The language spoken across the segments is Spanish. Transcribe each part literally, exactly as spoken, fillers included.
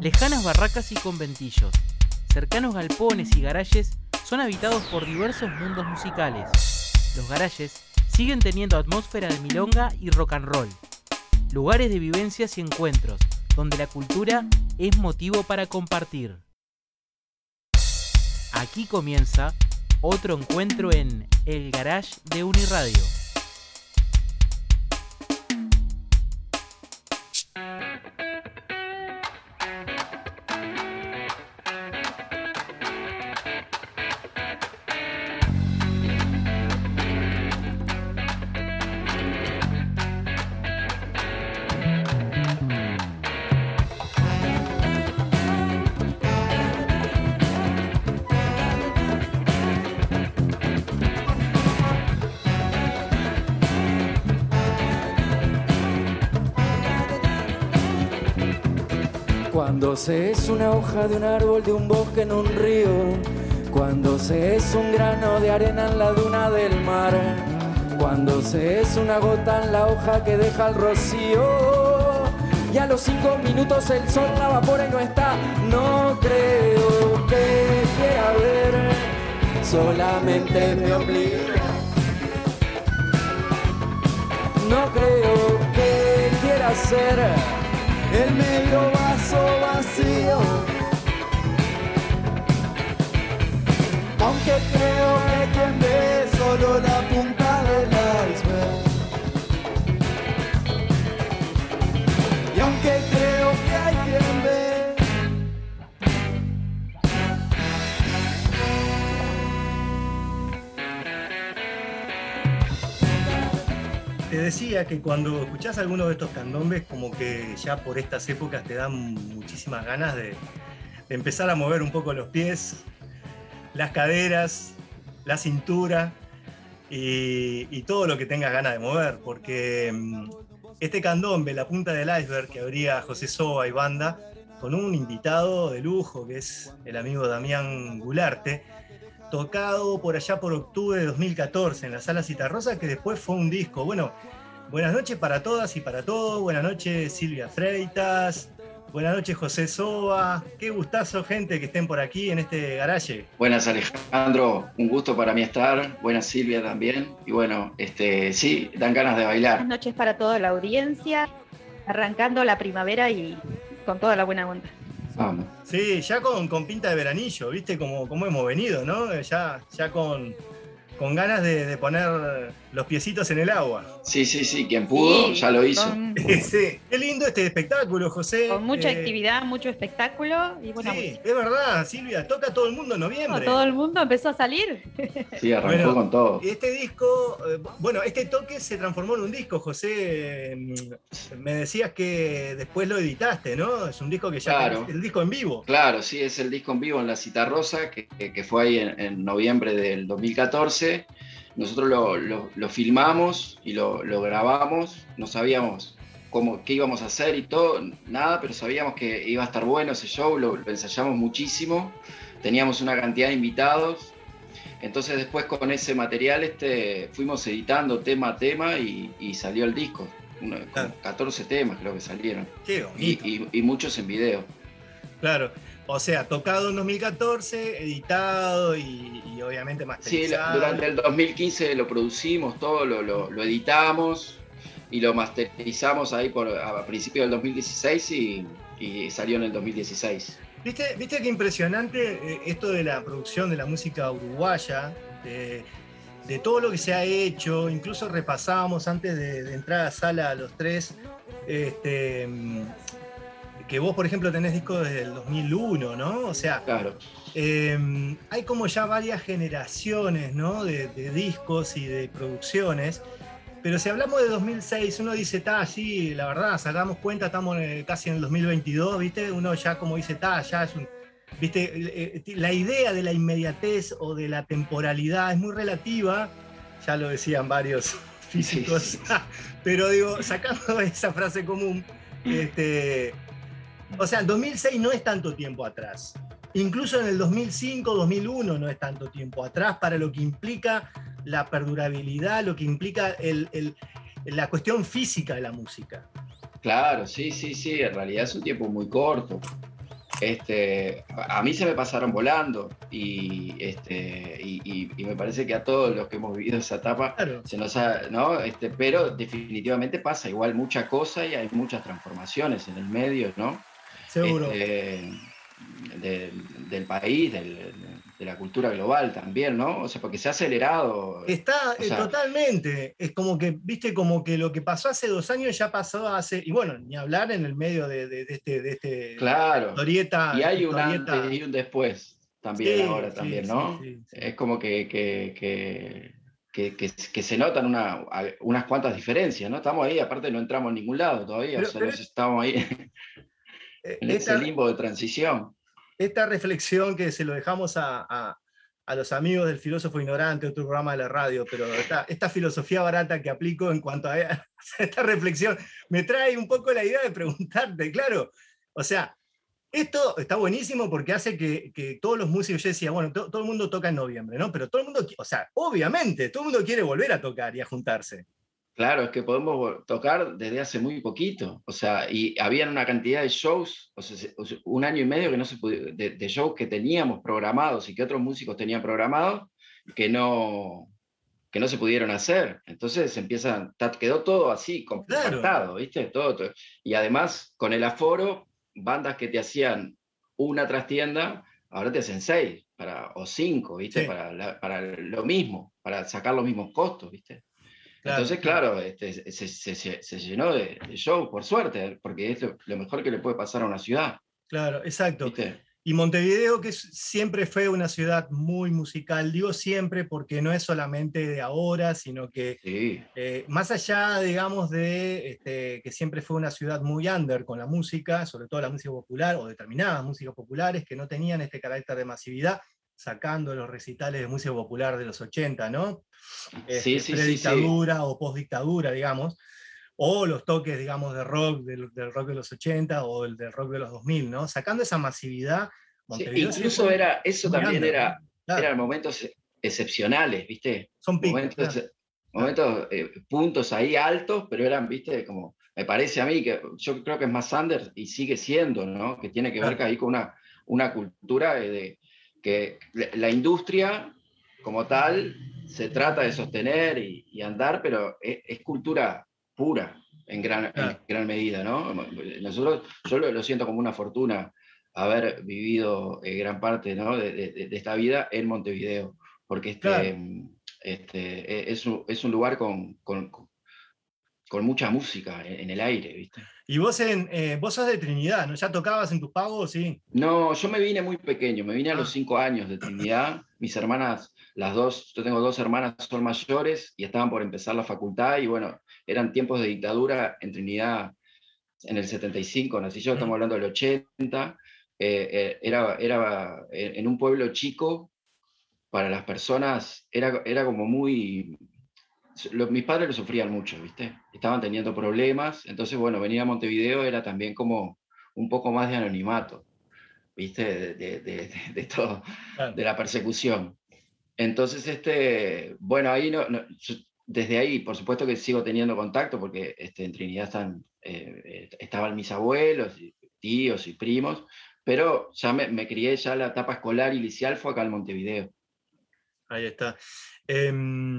Lejanas barracas y conventillos, cercanos galpones y garajes son habitados por diversos mundos musicales. Los garajes siguen teniendo atmósfera de milonga y rock and roll, lugares de vivencias y encuentros, donde la cultura es motivo para compartir. Aquí comienza otro encuentro en El Garage de Uniradio. Cuando se es una hoja de un árbol, de un bosque en un río, cuando se es un grano de arena en la duna del mar, cuando se es una gota en la hoja que deja el rocío, y a los cinco minutos el sol la evapora y no está. No creo que quiera ver, solamente me obliga. No creo que quiera ser el medio vaso vacío, aunque creo que quien ve solo la punta del iceberg, y aunque creo que hay quien ve. Te decía que cuando escuchás alguno de estos candombes, como que ya por estas épocas te dan muchísimas ganas de, de empezar a mover un poco los pies, las caderas, la cintura y, y todo lo que tengas ganas de mover, porque este candombe, La Punta del Iceberg, que abría José Soba y banda, con un invitado de lujo que es el amigo Damián Gularte, tocado por allá por octubre de dos mil catorce en la Sala Citarrosa, que después fue un disco. Bueno, buenas noches para todas y para todos. Buenas noches Silvia Freitas. Buenas noches José Soba. Qué gustazo, gente, que estén por aquí en este garaje. Buenas, Alejandro. Un gusto para mí estar. Buenas, Silvia, también. Y bueno, este, sí, dan ganas de bailar. Buenas noches para toda la audiencia. Arrancando la primavera y con toda la buena onda. Vamos. Sí, ya con, con pinta de veranillo, ¿viste? Como, como hemos venido, ¿no? Ya, ya con, con ganas de, de poner los piecitos en el agua. Sí, sí, sí, quien pudo sí, ya lo hizo. Con, sí. Qué lindo este espectáculo, José. Con mucha eh, actividad, mucho espectáculo y buena sí, música. Es verdad, Silvia, toca todo el mundo en noviembre. Todo el mundo empezó a salir. Sí, arrancó bueno, con todo. Este disco, eh, bueno, este toque se transformó en un disco, José. Me decías que después lo editaste, ¿no? Es un disco que ya claro. es el disco en vivo. Claro, sí, es el disco en vivo en la Citarrosa, que, que fue ahí en, en noviembre del dos mil catorce. Nosotros lo, lo, lo filmamos y lo, lo grabamos, no sabíamos cómo, qué íbamos a hacer y todo, nada, pero sabíamos que iba a estar bueno ese show, lo, lo ensayamos muchísimo, teníamos una cantidad de invitados, entonces después con ese material este, fuimos editando tema a tema y, y salió el disco, una, claro. catorce temas creo que salieron. Qué bonito. Y, y, y muchos en video. Claro. O sea, tocado en dos mil catorce, editado y, y obviamente masterizado. Sí, durante el dos mil quince lo producimos, todo lo, lo, lo editamos y lo masterizamos ahí por, a principios del dos mil dieciséis y, y salió en el dos mil dieciséis. ¿Viste, ¿Viste qué impresionante esto de la producción de la música uruguaya? De, de todo lo que se ha hecho, incluso repasábamos antes de, de entrar a sala a los tres, este... que vos, por ejemplo, tenés discos desde el dos mil uno, ¿no? O sea, claro. eh, hay como ya varias generaciones, ¿no? De, de discos y de producciones, pero si hablamos de dos mil seis, uno dice, ta, sí, la verdad, sacamos cuenta, estamos en el, casi en el dos mil veintidós, ¿viste? Uno ya como dice, ta, ya es un... ¿Viste? La idea de la inmediatez o de la temporalidad es muy relativa, ya lo decían varios físicos, sí, sí, sí. Pero digo, sacando esa frase común, este... O sea, el dos mil seis no es tanto tiempo atrás. Incluso en el dos mil cinco, dos mil uno no es tanto tiempo atrás para lo que implica la perdurabilidad, lo que implica el, el, la cuestión física de la música. Claro, sí, sí, sí. En realidad es un tiempo muy corto. Este, a mí se me pasaron volando y, este, y, y, y me parece que a todos los que hemos vivido esa etapa Claro. se nos ha, ¿no? Este, pero definitivamente pasa igual mucha cosa y hay muchas transformaciones en el medio, ¿no? Seguro. Este, de, del país, del, de la cultura global también, ¿no? O sea, porque se ha acelerado. Está o sea, eh, totalmente. Es como que, viste, como que lo que pasó hace dos años ya pasó hace. Y bueno, ni hablar en el medio de, de, de este. De este claro. historieta, Y hay un historieta. antes y un después también Sí, ahora sí, también, sí, ¿no? sí, sí. Es como que, que, que, que, que, que se notan una, unas cuantas diferencias, ¿no? Estamos ahí, aparte no entramos en ningún lado todavía, Pero, o sea, pero nos estamos ahí eh, en ese esta, limbo de transición. esta reflexión que se lo dejamos a, a, a los amigos del filósofo ignorante, otro programa de la radio, pero esta, esta filosofía barata que aplico en cuanto a, a esta reflexión me trae un poco la idea de preguntarte, claro, o sea, esto está buenísimo porque hace que, que todos los músicos, yo decía, bueno, to, todo el mundo toca en noviembre, ¿no? Pero todo el mundo, o sea, obviamente, todo el mundo quiere volver a tocar y a juntarse. Claro, es que podemos tocar desde hace muy poquito, o sea, y habían una cantidad de shows, o sea, un año y medio que no se pudo, de, de shows que teníamos programados y que otros músicos tenían programados, que no, que no se pudieron hacer. Entonces empiezan, quedó todo así, compactado, claro. ¿Viste? Todo, todo. Y además, con el aforo, bandas que te hacían una trastienda, ahora te hacen seis, para, o cinco, ¿viste? Sí. Para, la, para lo mismo, para sacar los mismos costos, ¿viste? Claro, Entonces, claro, claro este, se, se, se, se llenó de, de show, por suerte, porque es lo, lo mejor que le puede pasar a una ciudad. Claro, exacto. ¿Viste? Y Montevideo, que siempre fue una ciudad muy musical, digo siempre porque no es solamente de ahora, sino que sí. eh, más allá, digamos, de este, que siempre fue una ciudad muy under con la música, sobre todo la música popular o determinadas músicas populares que no tenían este carácter de masividad, sacando los recitales de música popular de los ochenta, ¿no? Este, sí, sí, predictadura sí, sí. o postdictadura, digamos, o los toques, digamos, de rock, del, del rock de los ochenta o el del rock de los dos mil, ¿no? Sacando esa masividad, Montevideo sí, incluso era, eso también under, era, ¿no? Claro. Eran momentos excepcionales, ¿viste? Son picos, momentos, claro. momentos eh, puntos ahí altos, pero eran, ¿viste? Como, me parece a mí que yo creo que es más under y sigue siendo, ¿no? Que tiene que ver claro. ahí con una, una cultura de, de que la industria como tal se trata de sostener y, y andar, pero es, es cultura pura en gran, claro. en gran medida, ¿no? Nosotros, yo lo, lo siento como una fortuna haber vivido eh, gran parte, ¿no? de, de, de esta vida en Montevideo, porque este, claro. este, es, un, es un lugar con, con, con mucha música en, en el aire, ¿viste? Y vos, en, eh, vos sos de Trinidad, ¿no? ¿Ya tocabas en tus pagos? Sí. No, yo me vine muy pequeño, me vine a los cinco años de Trinidad. Mis hermanas, las dos, yo tengo dos hermanas, son mayores y estaban por empezar la facultad y bueno, eran tiempos de dictadura en Trinidad en el setenta y cinco, nací yo, estamos hablando del ochenta, eh, eh, era, era en un pueblo chico, para las personas era, era como muy... Los, mis padres lo sufrían mucho, ¿viste? Estaban teniendo problemas, entonces, bueno, venir a Montevideo era también como un poco más de anonimato, ¿viste? De, de, de, de, de todo, claro. de la persecución. Entonces, este, bueno, ahí no, no, desde ahí, por supuesto que sigo teniendo contacto, porque este, en Trinidad están, eh, estaban mis abuelos, y tíos y primos, pero ya me, me crié, ya la etapa escolar y liceal fue acá en Montevideo. Ahí está. Eh,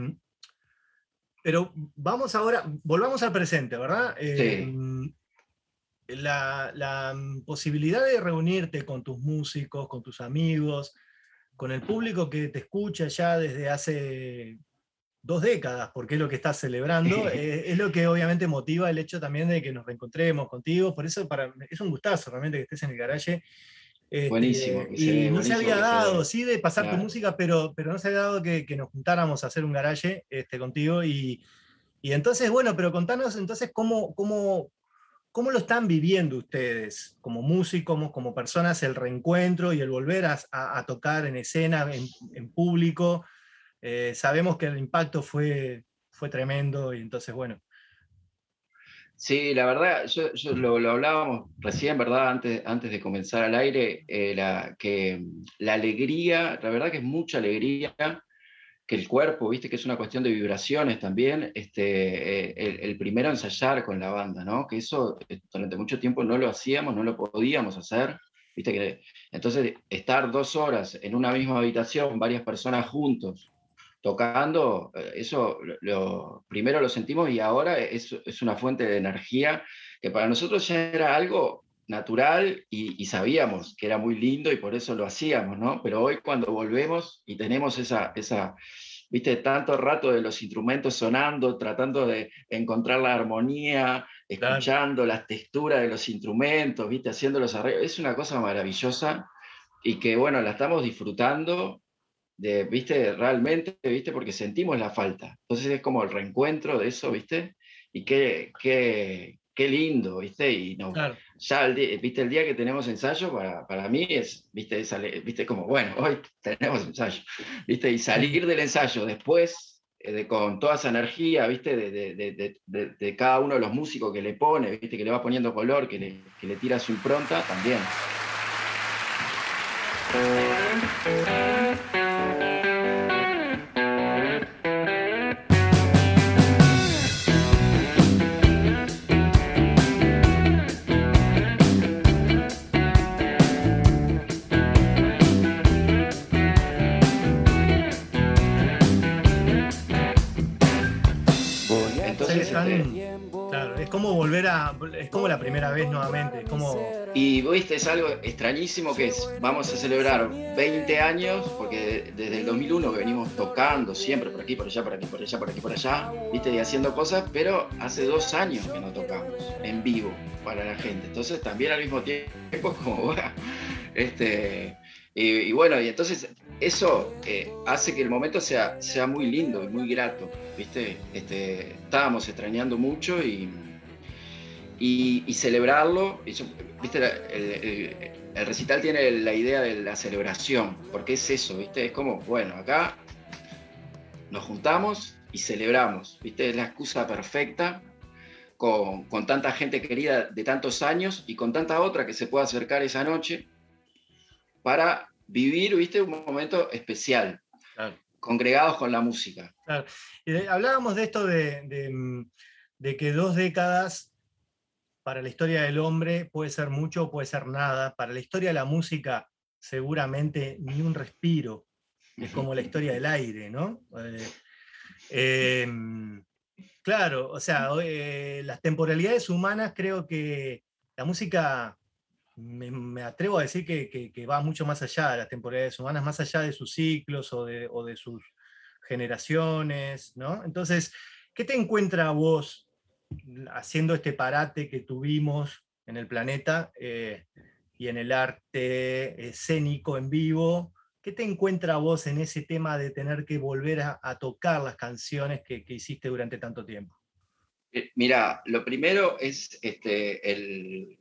Pero vamos ahora, volvamos al presente, ¿verdad? Eh, Sí. La, la posibilidad de reunirte con tus músicos, con tus amigos, con el público que te escucha ya desde hace dos décadas, porque es lo que estás celebrando, eh, es lo que obviamente motiva el hecho también de que nos reencontremos contigo. Por eso para, es un gustazo realmente que estés en el garaje. Este, buenísimo. Y se, no se había dado, sí, de pasar claro. tu música, pero, pero no se había dado que, que nos juntáramos a hacer un garaje este, contigo. Y, y entonces, bueno, pero contanos entonces cómo, cómo, cómo lo están viviendo ustedes, como músicos, como personas, el reencuentro y el volver a, a, a tocar en escena, en, en público. Eh, sabemos que el impacto fue, fue tremendo y entonces, bueno. Sí, la verdad, yo, yo lo, lo hablábamos recién, ¿verdad? Antes, antes de comenzar al aire, eh, la, que la alegría, la verdad que es mucha alegría, que el cuerpo, viste, que es una cuestión de vibraciones también, este, eh, el, el primero ensayar con la banda, ¿no? Que eso durante mucho tiempo no lo hacíamos, no lo podíamos hacer, ¿Viste que, entonces, estar dos horas en una misma habitación, varias personas juntos, tocando, eso lo, lo, primero lo sentimos y ahora es, es una fuente de energía que para nosotros ya era algo natural y, y sabíamos que era muy lindo y por eso lo hacíamos, ¿no? Pero hoy cuando volvemos y tenemos esa, esa viste, tanto rato de los instrumentos sonando, tratando de encontrar la armonía, escuchando claro. las texturas de los instrumentos, viste, haciendo los arreglos, es una cosa maravillosa y que, bueno, la estamos disfrutando, de, viste, realmente, viste, porque sentimos la falta. Entonces es como el reencuentro de eso, viste, y qué, qué, qué lindo, viste, y no, claro. ya el día, viste, el día que tenemos ensayo, para, para mí es, viste, es, viste, como, bueno, hoy tenemos ensayo, viste, y salir del ensayo después, eh, de, con toda esa energía, viste, de, de, de, de, de cada uno de los músicos que le pone, viste, que le va poniendo color, que le, que le tira su impronta, también. Claro, es como volver a, es como la primera vez nuevamente, es como... Y viste, es algo extrañísimo que es, vamos a celebrar veinte años, porque desde el dos mil uno que venimos tocando siempre por aquí, por allá, por aquí, por allá, por aquí, por allá, viste, y haciendo cosas, pero hace dos años que no tocamos en vivo para la gente, entonces también al mismo tiempo es como, bueno, este... Y, y bueno, y entonces eso eh, hace que el momento sea, sea muy lindo y muy grato, ¿viste? Este, estábamos extrañando mucho y, y, y celebrarlo. Y yo, ¿viste? El, el, el recital tiene la idea de la celebración, porque es eso, ¿viste? Es como, bueno, acá nos juntamos y celebramos, ¿viste? Es la excusa perfecta con, con tanta gente querida de tantos años y con tanta otra que se pueda acercar esa noche para vivir, viste, un momento especial, claro. Congregados con la música. Claro. Y de, hablábamos de esto de, de, de que dos décadas para la historia del hombre puede ser mucho o puede ser nada. Para la historia de la música, seguramente ni un respiro. Es como la historia del aire, ¿no? Eh, eh, claro, o sea, eh, las temporalidades humanas, creo que la música... Me, me atrevo a decir que, que, que va mucho más allá de las temporalidades humanas, más allá de sus ciclos o de, o de sus generaciones, ¿no? Entonces, ¿qué te encuentra vos haciendo este parate que tuvimos en el planeta eh, y en el arte escénico en vivo? ¿Qué te encuentra vos en ese tema de tener que volver a, a tocar las canciones que, que hiciste durante tanto tiempo? Eh, mira, lo primero es este, el...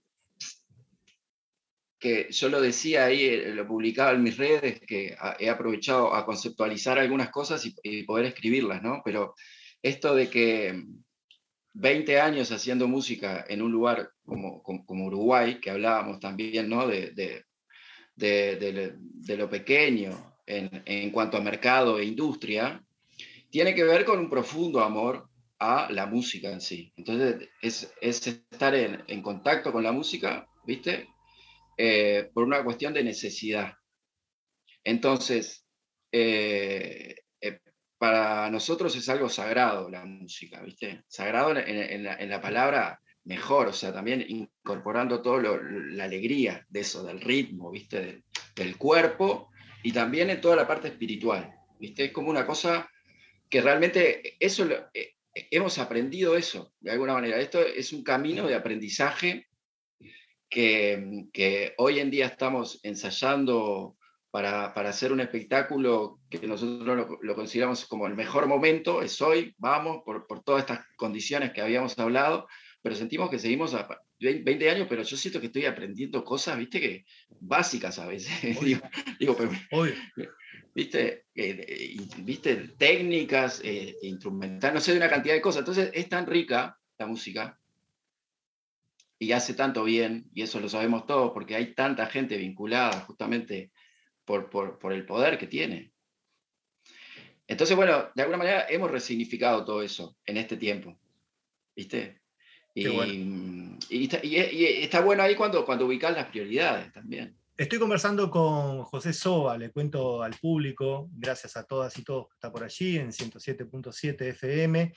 que yo lo decía ahí, lo publicaba en mis redes, que he aprovechado a conceptualizar algunas cosas y, y poder escribirlas, ¿no? Pero esto de que veinte años haciendo música en un lugar como, como, como Uruguay, que hablábamos también, ¿no? De, de, de, de, de lo pequeño en, en cuanto a mercado e industria, tiene que ver con un profundo amor a la música en sí. Entonces, es, es estar en, en contacto con la música, ¿viste? Eh, por una cuestión de necesidad. Entonces, eh, eh, para nosotros es algo sagrado la música, ¿viste? Sagrado en, en, la, en la palabra mejor, o sea, también incorporando toda la alegría de eso, del ritmo, ¿viste? Del, del cuerpo y también en toda la parte espiritual, ¿viste? Es como una cosa que realmente eso lo, eh, hemos aprendido eso, de alguna manera. Esto es un camino de aprendizaje Que, que hoy en día estamos ensayando para, para hacer un espectáculo que nosotros lo, lo consideramos como el mejor momento, es hoy, vamos, por, por todas estas condiciones que habíamos hablado, pero sentimos que seguimos a veinte años, pero yo siento que estoy aprendiendo cosas, viste, que básicas a veces, digo, digo, pero, viste, eh, viste, técnicas, eh, instrumentales, no sé, de una cantidad de cosas, entonces es tan rica la música, y hace tanto bien, y eso lo sabemos todos, porque hay tanta gente vinculada justamente por, por, por el poder que tiene. Entonces, bueno, de alguna manera hemos resignificado todo eso en este tiempo, ¿viste? Y, bueno. y, y, y, y está bueno ahí cuando, cuando ubicás las prioridades también. Estoy conversando con José Soba, le cuento al público, gracias a todas y todos que está por allí, en ciento siete punto siete F M.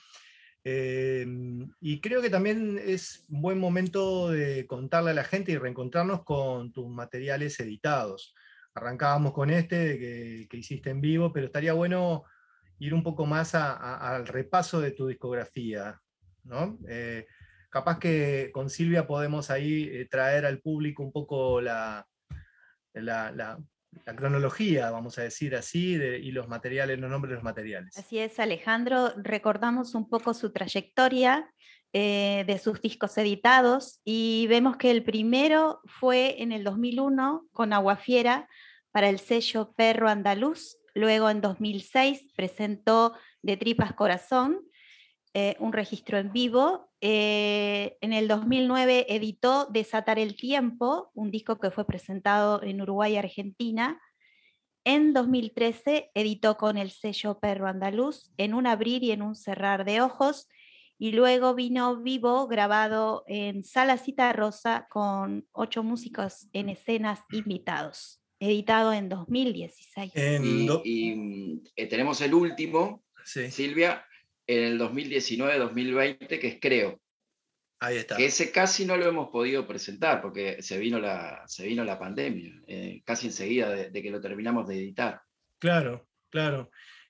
Eh, y creo que también es un buen momento de contarle a la gente y reencontrarnos con tus materiales editados. Arrancábamos con este de que, que hiciste en vivo, pero estaría bueno ir un poco más a, a, al repaso de tu discografía, ¿no? Eh, capaz que con Silvia podemos ahí eh, traer al público un poco la... La, la, la cronología, vamos a decir así, de, y los materiales, los nombres de los materiales. Así es, Alejandro, recordamos un poco su trayectoria eh, de sus discos editados y vemos que el primero fue en el dos mil uno con Aguafiera para el sello Perro Andaluz, luego en dos mil seis presentó De Tripas Corazón, Eh, un registro en vivo. Eh, en el dos mil nueve editó Desatar el Tiempo, un disco que fue presentado en Uruguay y Argentina. En dos mil trece editó con el sello Perro Andaluz En un abrir y en un cerrar de ojos, y luego vino Vivo, grabado en Sala Citarrosa con ocho músicos en escenas invitados, editado en dos mil dieciséis. Y, y eh, tenemos el último, sí. Silvia, en el dos mil diecinueve dos mil veinte, que es Creo. Ahí está. Que ese casi no lo hemos podido presentar porque se vino la, se vino la pandemia, eh, casi enseguida de, de que lo terminamos de editar. Claro, claro.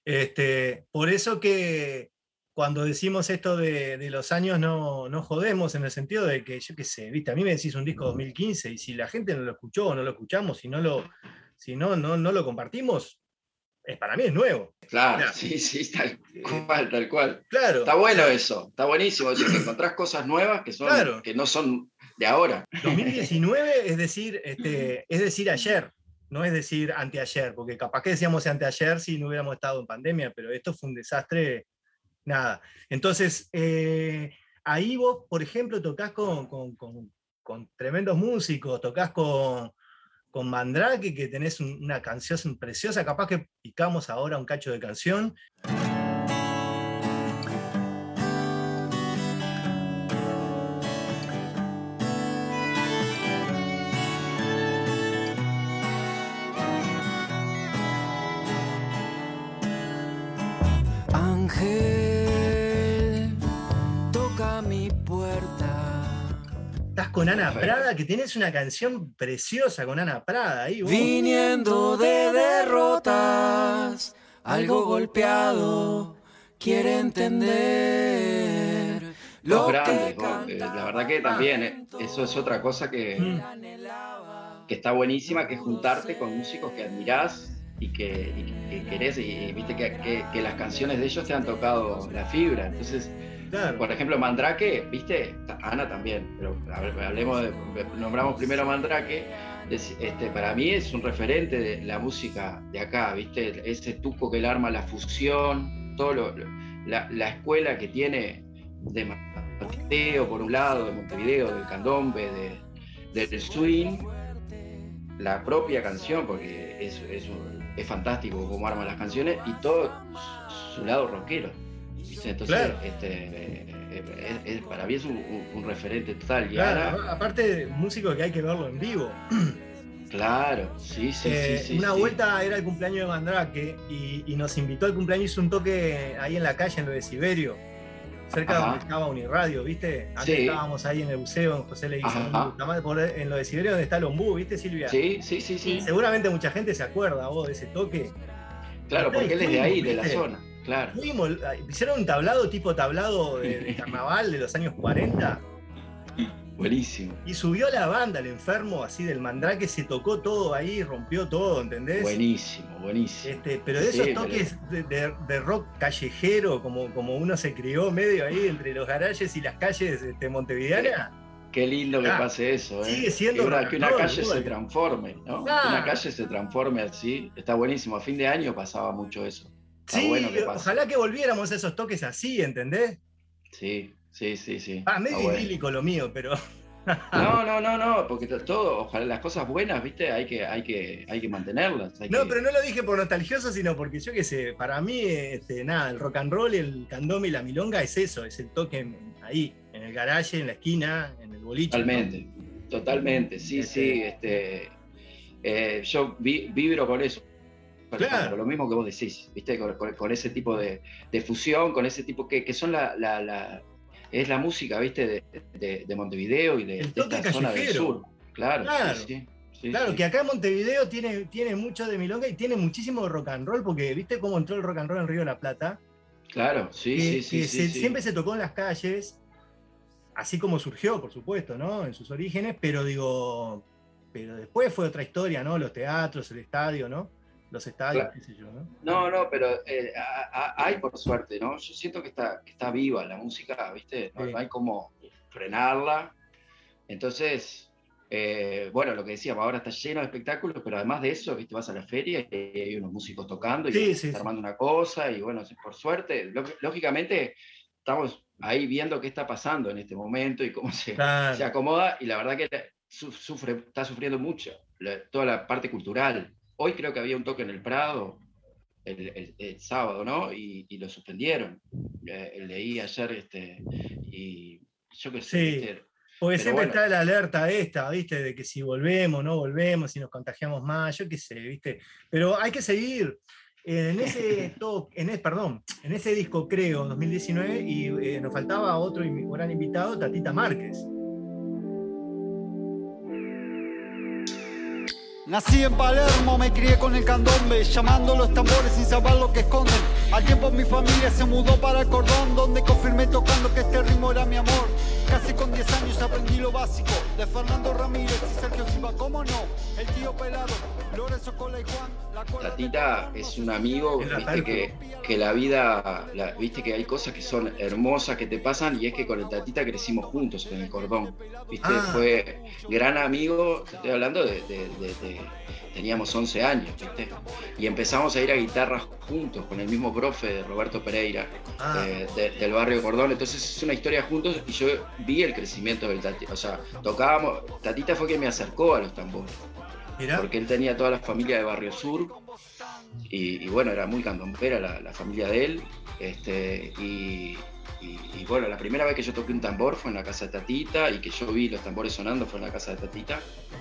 Este, por eso que cuando decimos esto de, de los años no, no jodemos, en el sentido de que, yo qué sé, ¿viste? A mí me decís un disco dos mil quince y si la gente no lo escuchó o no lo escuchamos, si no lo, si no, no, no lo compartimos, es, para mí es nuevo. Claro, Claro. sí, sí, tal cual, tal cual. Claro. Está bueno eso, está buenísimo eso, que encontrás cosas nuevas que, son, Claro. que no son de ahora. dos mil diecinueve es decir, este, es decir ayer, no es decir anteayer, porque capaz que decíamos anteayer si no hubiéramos estado en pandemia, pero esto fue un desastre, nada. Entonces, eh, ahí vos, por ejemplo, tocás con, con, con, con tremendos músicos, tocás con, con Mandrake, que tenés un, una canción preciosa, capaz que picamos ahora un cacho de canción. Ángel, toca mi puerta. Estás con Ana Prada, que tienes una canción preciosa con Ana Prada ahí. Vos. Viniendo de derrotas, algo golpeado, quiere entender Los lo grandes, que vos, eh, la verdad que también, eh, eso es otra cosa que, Mm. que está buenísima, que es juntarte con músicos que admirás y que, y que querés, y, y viste que, que, que las canciones de ellos te han tocado la fibra. Entonces, Claro. por ejemplo, Mandrake, viste, Ana también, pero hablemos de, nombramos primero a Mandrake. Este, para mí es un referente de la música de acá, viste, ese tuco que él arma, la fusión, todo lo, la, la escuela que tiene de Montevideo, por un lado, de Montevideo, del candombe, de, de, del swing, la propia canción, porque es, es, un, es fantástico cómo arma las canciones, y todo su lado rockero, ¿viste? Entonces, Claro. este, es, es, para mí es un, un, un referente total. Y Claro, Ana, aparte, músico que hay que verlo en vivo. claro, sí, sí, Eh, sí, sí. una sí. vuelta era el cumpleaños de Mandrake y, y nos invitó al cumpleaños, hizo un toque ahí en la calle, en lo de Siberio, cerca de Ajá. donde estaba Uniradio, ¿viste? Antes Sí. estábamos ahí en el buceo, en José Leguizamón, Ajá. por- en lo de Siberio donde está el ombú, ¿viste, Silvia? Sí, sí, sí, sí. Seguramente mucha gente se acuerda vos de ese toque. Claro, porque él es de ahí, de la ¿Viste? zona. Claro. Fuimos, hicieron un tablado tipo tablado de, de carnaval de los años cuarenta Buenísimo. y subió la banda, el enfermo así del Mandrake, se tocó todo ahí, rompió todo, ¿entendés? Buenísimo, buenísimo. Este, pero de Sí, esos pero- toques de, de- de rock callejero, como, como uno se crió medio ahí entre los garajes y las calles este, montevideanas, Qué lindo que Ah, pase eso, ¿eh? sigue siendo que una, rock que and una roll, calle brother. se transforme, ¿no? Ah. Que una calle se transforme así. Está buenísimo. A fin de año pasaba mucho eso. Está sí, bueno que pase. ojalá que volviéramos a esos toques así, ¿entendés? Sí, sí, sí, sí. Ah, Está medio bueno. idílico lo mío, pero... No, no, no, no, porque to- todo, ojalá las cosas buenas, ¿viste? Hay que, hay que, hay que mantenerlas. Hay No, que- pero no lo dije por nostalgioso, sino porque yo qué sé, para mí, este, nada, el rock and roll, el candombe y la milonga es eso, es el toque en- ahí, en el garaje, en la esquina, en el boliche. Totalmente, totalmente, sí, Este- sí, este, eh, yo vi, vibro con eso. Claro. Lo mismo que vos decís, ¿viste? Con, con, con ese tipo de, de fusión, con ese tipo que, que son la, la, la, es la música, ¿viste? De, de, de Montevideo y de, El de toque esta zona del callejero. sur. Claro, Claro. sí, sí, sí, Claro, sí. que acá en Montevideo tiene, tiene mucho de milonga y tiene muchísimo rock and roll, porque viste cómo entró el rock and roll en Río de la Plata. Claro, sí, que, sí, sí, que sí, se, sí. siempre se tocó en las calles, así como surgió, por supuesto, ¿no? En sus orígenes, pero digo, pero después fue otra historia, ¿no? Los teatros, el estadio, ¿no? Los estadios, Claro. qué sé yo, ¿no? No, no, pero eh, a, a, hay por suerte, ¿no? Yo siento que está, que está viva la música, ¿viste? No, Sí. no hay como frenarla. Entonces, eh, bueno, lo que decíamos, ahora está lleno de espectáculos, pero además de eso, ¿viste? Vas a la feria y hay unos músicos tocando y Sí, se sí, está sí. armando una cosa, y bueno, por suerte, lógicamente, estamos ahí viendo qué está pasando en este momento y cómo se, Claro. se acomoda, y la verdad que sufre, está sufriendo mucho la, toda la parte cultural. Hoy creo que había un toque en el Prado, el, el, el sábado, ¿no? Y, y lo suspendieron. Eh, leí ayer, este, y yo qué sé, Sí. ¿viste? Porque Pero siempre bueno. está la alerta esta, ¿viste? De que si volvemos, no volvemos, si nos contagiamos más, yo qué sé, ¿viste? Pero hay que seguir. En ese, to- en ese, perdón, en ese disco, creo, dos mil diecinueve, y eh, nos faltaba otro gran invitado, Tatita Márquez. Nací en Palermo, me crié con el candombe, llamando los tambores sin saber lo que esconden. Al tiempo mi familia se mudó para el Cordón, donde confirmé tocando que este ritmo era mi amor. Casi con diez años aprendí lo básico de Fernando Ramírez y Sergio Silva, ¿cómo no? El tío Pelado, Lorenzo Cola y Juan. La cola Tatita de... es un amigo, viste que, que la vida, la, viste que hay cosas que son hermosas que te pasan, y es que con el Tatita crecimos juntos en el Cordón. Viste, Ah. fue gran amigo, te estoy hablando de, de, de, de teníamos once años, ¿viste? Y empezamos a ir a guitarras juntos con el mismo profe de Roberto Pereira, Ah. de, de, del barrio Cordón. Entonces es una historia juntos, y yo vi el crecimiento del Tatita. O sea, tocábamos, Tatita fue quien me acercó a los tambores. Mirá. Porque él tenía toda la familia de Barrio Sur, y, y bueno, era muy candombera la, la familia de él. Este, y, y, y bueno, la primera vez que yo toqué un tambor fue en la casa de Tatita, y que yo vi los tambores sonando fue en la casa de Tatita.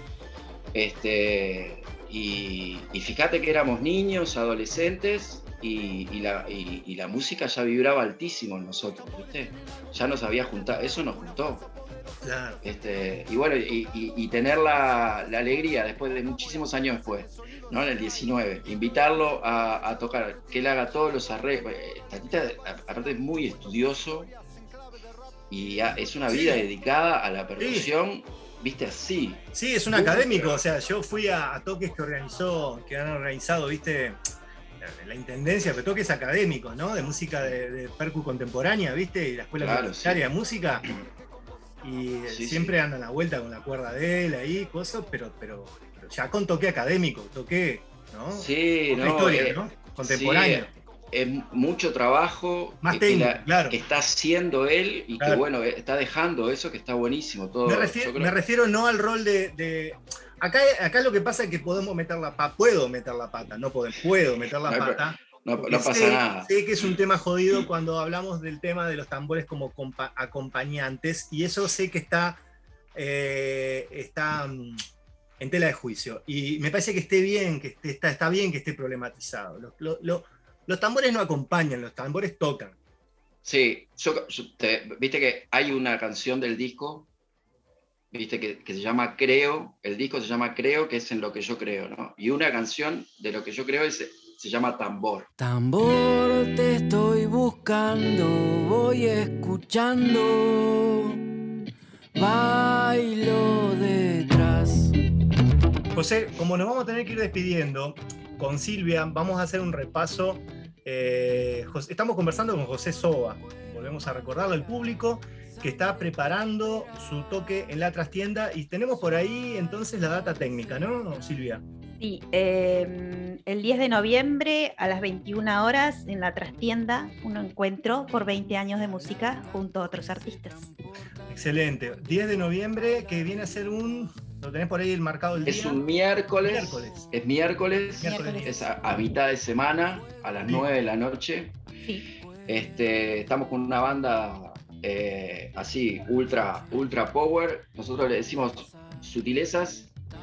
Este, y, y fíjate que éramos niños, adolescentes, y, y, la, y, y la música ya vibraba altísimo en nosotros, ¿viste? Ya nos había juntado, eso nos juntó. Claro. Este, y bueno, y, y, y tener la, la alegría después de muchísimos años después, ¿no? En el diecinueve, invitarlo a, a tocar, que él haga todos los arreglos. Tatita, aparte, es muy estudioso, y a, es una vida Sí. dedicada a la percusión, Sí. viste, así. Sí, es un Muy académico, bravo. o sea, yo fui a, a toques que organizó, que han organizado, viste, la, la intendencia, pero toques académicos, ¿no? De música de, de percu contemporánea, viste, y la escuela Claro, universitaria sí. de música. Y Sí, siempre sí. andan a la vuelta con la cuerda de él ahí, cosas, pero, pero, pero ya con toque académico, toque, ¿no? Sí, Otra no, historia, eh, ¿no? Contemporáneo. sí, es mucho trabajo Más que, que técnico, la- claro. que está haciendo él, y Claro. que bueno, eh, está dejando eso, que está buenísimo todo. Me yo refiero, creo- me refiero no al rol de. de- Acá, acá lo que pasa es que podemos meter la pata, puedo meter la pata, no puedo, puedo meter la No hay pro- pata. no, porque no pasa sé, nada. sé que es un tema jodido cuando hablamos del tema de los tambores como compa- acompañantes, y eso sé que está, eh, está mm, en tela de juicio. Y me parece que esté bien, que esté, está, está bien que esté problematizado. Los, lo- lo- los tambores no acompañan, los tambores tocan. Sí, yo, yo te- viste que hay una canción del disco, viste que, que se llama Creo, el disco se llama Creo, que es en lo que yo creo, ¿no? Y una canción de lo que yo creo es, se llama Tambor. Tambor, te estoy buscando, voy escuchando, bailo detrás. José, como nos vamos a tener que ir despidiendo, con Silvia vamos a hacer un repaso. Eh, José- estamos conversando con José Soba, volvemos a recordarlo al público, que está preparando su toque en la trastienda, y tenemos por ahí entonces la data técnica, ¿no, Silvia? Sí, eh, el diez de noviembre a las veintiuna horas en la trastienda, un encuentro por veinte años de música junto a otros artistas. Excelente. diez de noviembre, que viene a ser un... ¿Lo tenés por ahí el marcado el día? Es un miércoles, Miércoles. es miércoles, Miércoles. es a, a mitad de semana, a las Sí. nueve de la noche. Sí, Este, estamos con una banda eh, así, ultra, ultra power. Nosotros le decimos sutilezas,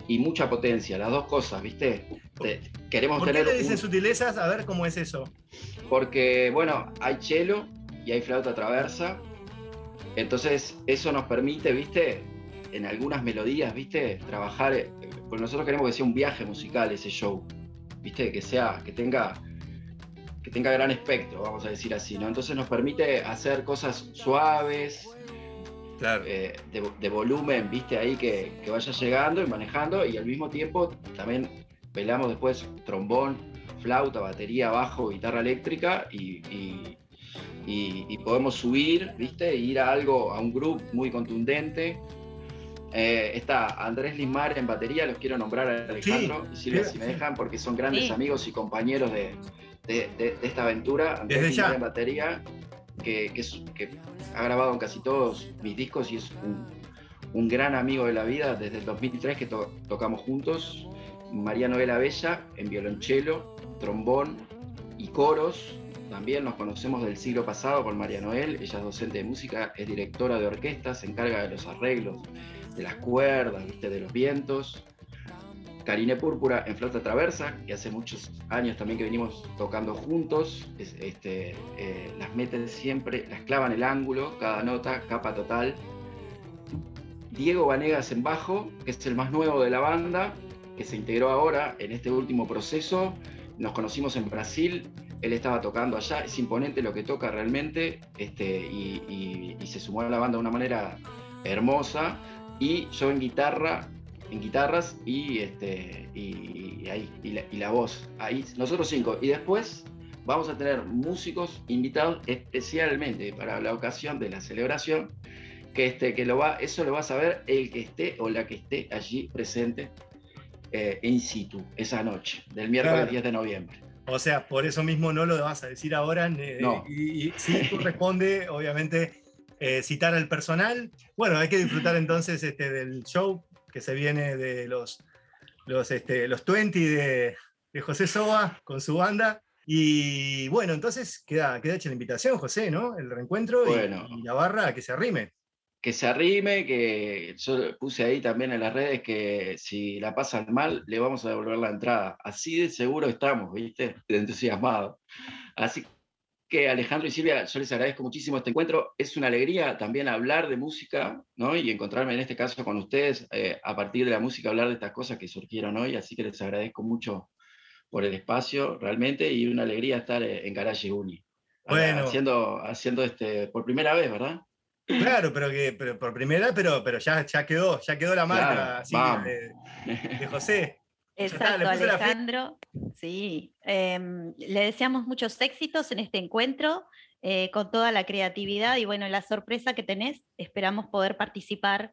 y mucha potencia, las dos cosas, ¿viste? Te, queremos ¿Por tener qué le dicen un... sutilezas? A ver cómo es eso. Porque, bueno, hay cello y hay flauta traversa, entonces eso nos permite, ¿viste? En algunas melodías, ¿viste? Trabajar, eh, porque nosotros queremos que sea un viaje musical ese show, ¿viste? Que sea, que tenga, que tenga gran espectro, vamos a decir así, ¿no? Entonces nos permite hacer cosas suaves, claro. eh, de, de volumen, ¿viste? Ahí que, que vaya llegando y manejando, y al mismo tiempo también pelamos después trombón, flauta, batería, bajo, guitarra eléctrica, y, y, y, y podemos subir, ¿viste? E ir a algo, a un groove muy contundente. Eh, está Andrés Lismar en batería, los quiero nombrar a Alejandro Sí, y Silvia sí, si me sí. dejan, porque son grandes Sí. amigos y compañeros de, de, de, de esta aventura. Andrés Desde Lismar ya. en batería, que, que, es, que ha grabado en casi todos mis discos y es un, un gran amigo de la vida desde el dos mil tres que to tocamos juntos. María Noel Abella en violonchelo, trombón y coros. También nos conocemos del siglo pasado con María Noel, ella es docente de música, es directora de orquesta, se encarga de los arreglos, de las cuerdas, ¿viste? De los vientos. Karine Púrpura en flauta traversa, que hace muchos años también que venimos tocando juntos, es, este, eh, las meten siempre, las clavan el ángulo, cada nota, capa total. Diego Vanegas en bajo, que es el más nuevo de la banda, que se integró ahora en este último proceso. Nos conocimos en Brasil, él estaba tocando allá, es imponente lo que toca realmente, este, y, y, y se sumó a la banda de una manera hermosa. Y yo en guitarra, en guitarras y, este, y, y, ahí, y, la, y la voz, ahí, nosotros cinco. Y después vamos a tener músicos invitados especialmente para la ocasión de la celebración, que, este, que lo va, eso lo va a saber el que esté o la que esté allí presente eh, in situ esa noche, del miércoles Claro. diez de noviembre. O sea, por eso mismo no lo vas a decir ahora. Eh, No. Y, y sí corresponde, obviamente, eh, citar al personal. Bueno, hay que disfrutar entonces este, del show que se viene de los, los, este, los veinte de, de José Soba con su banda. Y bueno, entonces queda, queda hecha la invitación, José, ¿no? El reencuentro Bueno. y, y la barra a que se arrime. Que se arrime, que yo puse ahí también en las redes que si la pasan mal, le vamos a devolver la entrada. Así de seguro estamos, ¿viste? De entusiasmados. Así que Alejandro y Silvia, yo les agradezco muchísimo este encuentro. Es una alegría también hablar de música, ¿no? Y encontrarme en este caso con ustedes, eh, a partir de la música, hablar de estas cosas que surgieron hoy. Así que les agradezco mucho por el espacio, realmente, y una alegría estar en Garage Uni. Bueno. Haciendo, haciendo este, por primera vez, ¿verdad? Claro, pero que pero por primera, pero, pero ya, ya quedó, ya quedó la marca, Claro, así, vamos. de, de José. Exacto, está, Alejandro. Sí, eh, le deseamos muchos éxitos en este encuentro, eh, con toda la creatividad y bueno, la sorpresa que tenés. Esperamos poder participar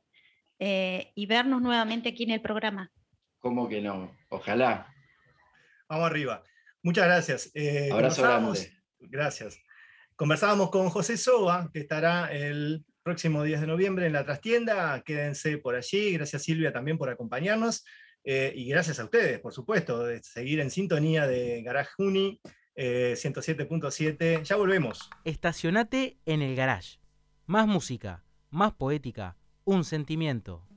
eh, y vernos nuevamente aquí en el programa. ¿Cómo que no? Ojalá. Vamos arriba. Muchas gracias. Eh, Abrazo grande. Gracias. Conversábamos con José Soba, que estará el próximo diez de noviembre en la trastienda. Quédense por allí. Gracias, Silvia, también por acompañarnos. Eh, y gracias a ustedes, por supuesto, de seguir en sintonía de Garage Uni eh, ciento siete punto siete. Ya volvemos. Estacionate en el garage. Más música, más poética, un sentimiento.